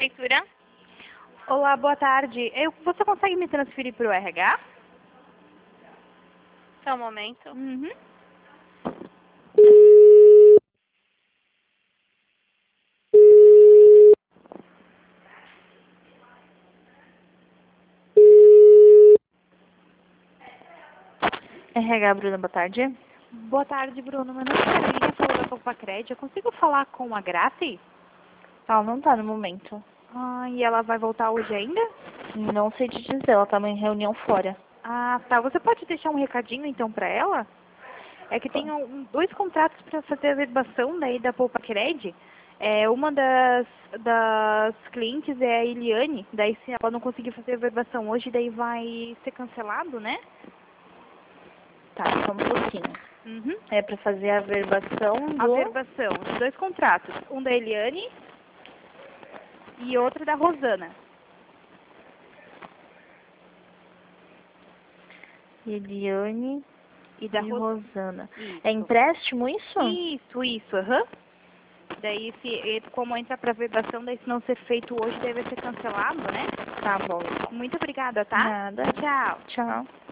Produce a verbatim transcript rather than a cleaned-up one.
prefeitura. Olá, boa tarde. Eu, você consegue me transferir para o R H? Só um momento. Uhum. R H, Bruna, boa tarde. Boa tarde, Bruno. Meu nome é Carolina, falo da Popacred. Eu consigo falar com a Grace? Ela não tá no momento. Ah, e ela vai voltar hoje ainda? Não sei te dizer, ela tá em reunião fora. Ah, tá. Você pode deixar um recadinho, então, para ela? É que tem um, dois contratos para fazer a verbação daí da Popacred. É, uma das, das clientes é a Eliane. Daí, se ela não conseguir fazer a verbação hoje, daí vai ser cancelado, né? Tá, só um pouquinho. Uhum. É pra fazer a verbação A do... verbação de dois contratos. Um da Eliane e outro da Rosana. Eliane E da e Rosana. Rosana. Isso. É empréstimo isso? Isso, isso, aham. Daí, se, e como entra pra verbação, daí se não ser feito hoje, daí vai ser cancelado, né? Tá bom, então. Muito obrigada, tá? Nada. Tchau. Tchau.